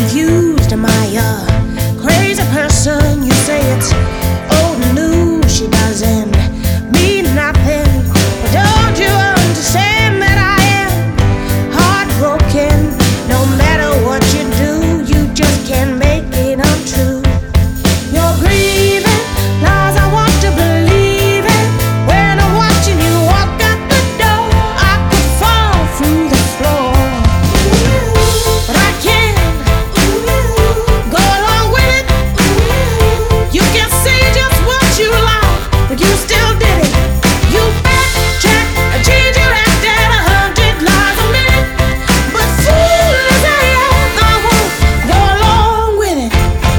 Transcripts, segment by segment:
confused. Am I a crazy person? You say it's old news. She doesn't mean nothing. But don't you understand that I am heartbroken? No matter what you do, you just can't make it untrue. You're grieving lies I want to believe it. When I'm watching you walk out the door, I could fall through the floor. But I can't go along with it. You can say just what you like, but you still did it. You backtrack and change your act at 100 lies a minute. But fool as I am, I won't go along with it.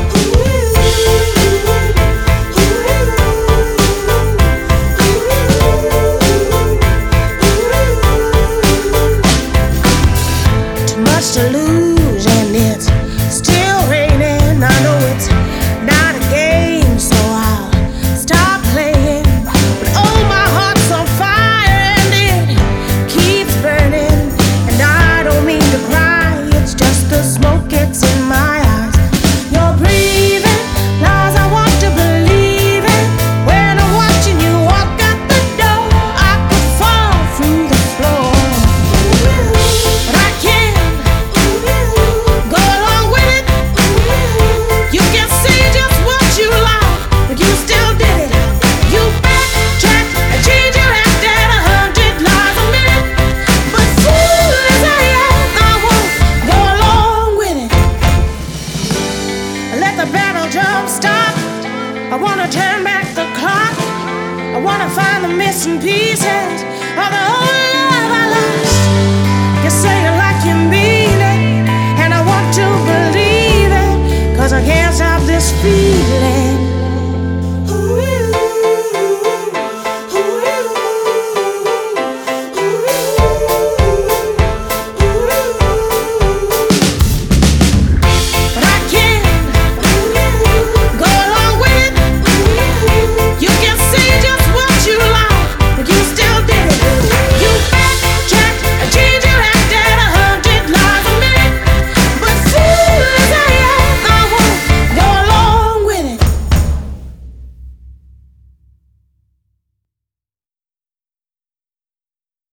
Too much to lose and it's still raining. I know it's not a game, so I'll stop playing. But oh, my heart's on fire and it keeps burning. And I don't mean to cry, it's just the smoke gets in my eyes. You're breathing lies I want to believe it. When I'm watching you walk out the door, I could fall through the floor. But I can't go along with it. You can say just what you like, but you still did it. You backtrack and change your act at 100 lies a minute. But fool as I am, I won't go along with it. Let the battle drum stop. I wanna turn back the clock. I wanna find the missing pieces of the whole